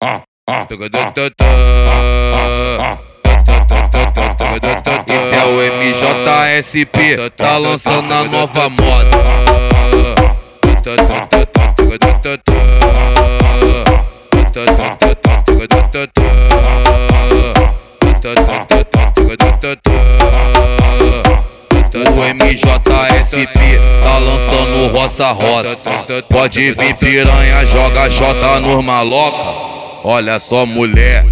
Esse é o MJSP, tá lançando a nova moda. O MJSP tá lançando roça. Pode vir piranha, joga J nos maloca. Olha só mulher,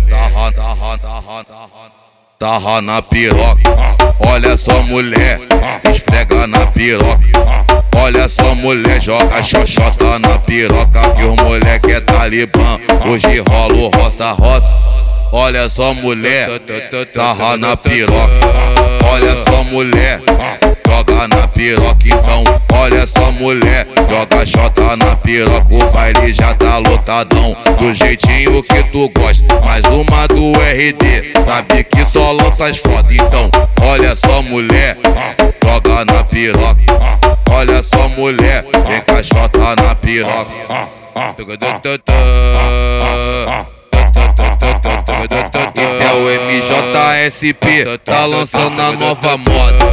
tarra na piroca. Olha só mulher, esfrega na piroca. Olha só mulher, joga xoxota na piroca. Que os moleque é talibã, hoje rola o roça. Olha só mulher, tarra na piroca. Olha só mulher, joga na piroca então. Olha só mulher, joga xota na piroca. O baile já tá lotadão, do jeitinho que tu gosta. Mais uma do RD, sabe que só lança as fotos então. Olha só mulher, joga na piroca. Olha só mulher, vem com a xota na piroca. Esse é o MJSP, tá lançando a nova moda.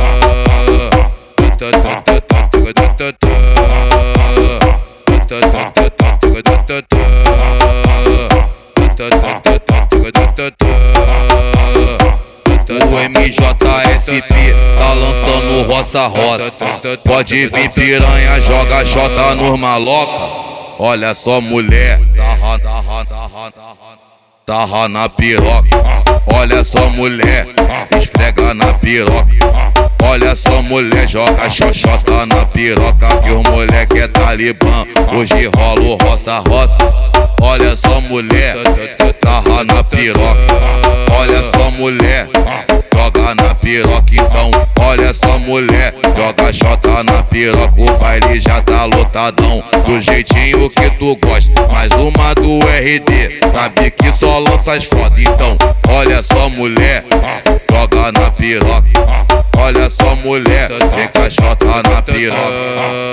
O MJSP tá lançando roça. Pode vir piranha, joga J nos maloca. Olha só mulher, tarra na piroca. Olha só mulher, esfrega na piroca. Olha só mulher, joga xoxota na piroca. Que os moleque é talibã, hoje rola o roça. Olha só mulher, tarra na piroca. Olha só mulher, joga na piroca então. Olha só mulher, joga xota na piroca. O baile já tá lotadão, do jeitinho que tu gosta. Mais uma do RD, sabe que só lança as fotos então. Olha só mulher, joga na piroca. Olha só mulher, vem com a xota na piroca.